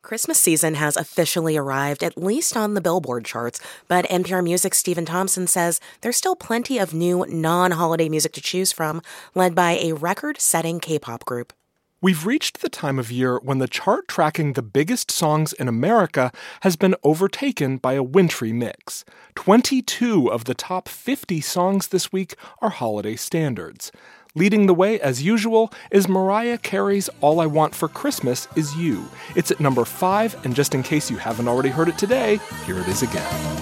Christmas season has officially arrived, at least on the Billboard charts, but NPR Music's Stephen Thompson says there's still plenty of new non-holiday music to choose from, led by a record-setting K-pop group. We've reached the time of year when the chart tracking the biggest songs in America has been overtaken by a wintry mix. 22 of the top 50 songs this week are holiday standards. Leading the way, as usual, is Mariah Carey's All I Want for Christmas Is You. It's at number 5, and just in case you haven't already heard it today, here it is again.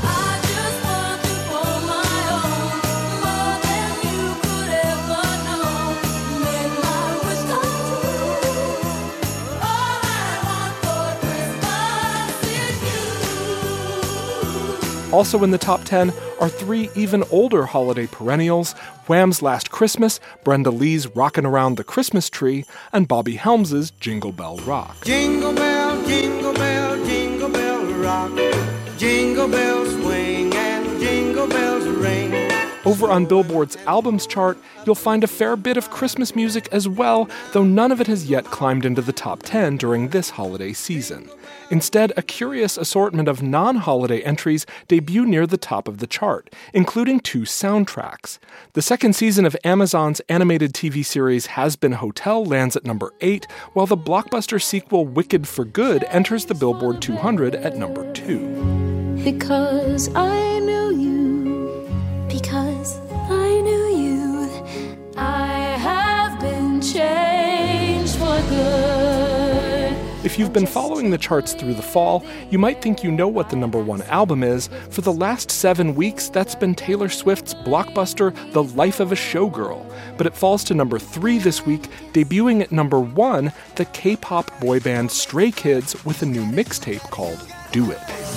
Also in the top 10 are 3 even older holiday perennials: Wham's Last Christmas, Brenda Lee's Rockin' Around the Christmas Tree, and Bobby Helms' Jingle Bell Rock. Jingle bell, jingle bell rock. Jingle bells swing and jingle bells ring. Over on Billboard's albums chart, you'll find a fair bit of Christmas music as well, though none of it has yet climbed into the top 10 during this holiday season. Instead, a curious assortment of non-holiday entries debut near the top of the chart, including 2 soundtracks. The second season of Amazon's animated TV series Has Been Hotel lands at number 8, while the blockbuster sequel Wicked for Good enters the Billboard 200 at number 2. Because I knew you, because I knew you, I have been changed for good. If you've been following the charts through the fall, you might think you know what the number 1 album is. For the last 7 weeks, that's been Taylor Swift's blockbuster The Life of a Showgirl. But it falls to number 3 this week, debuting at number 1, the K-pop boy band Stray Kids with a new mixtape called Do It.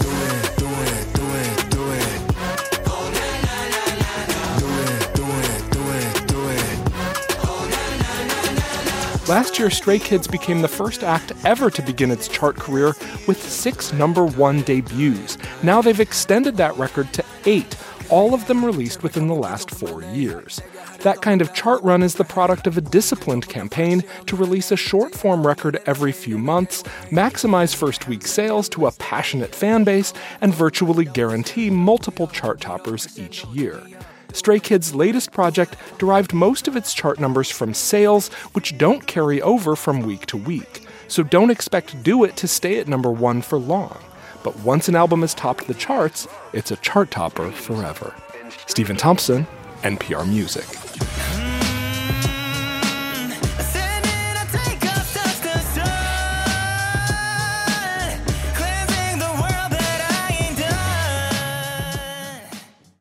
Last year, Stray Kids became the first act ever to begin its chart career with 6 number 1 debuts. Now they've extended that record to 8, all of them released within the last 4 years. That kind of chart run is the product of a disciplined campaign to release a short-form record every few months, maximize first-week sales to a passionate fan base, and virtually guarantee multiple chart toppers each year. Stray Kids' latest project derived most of its chart numbers from sales, which don't carry over from week to week. So don't expect Do It to stay at number 1 for long. But once an album has topped the charts, it's a chart topper forever. Stephen Thompson, NPR Music.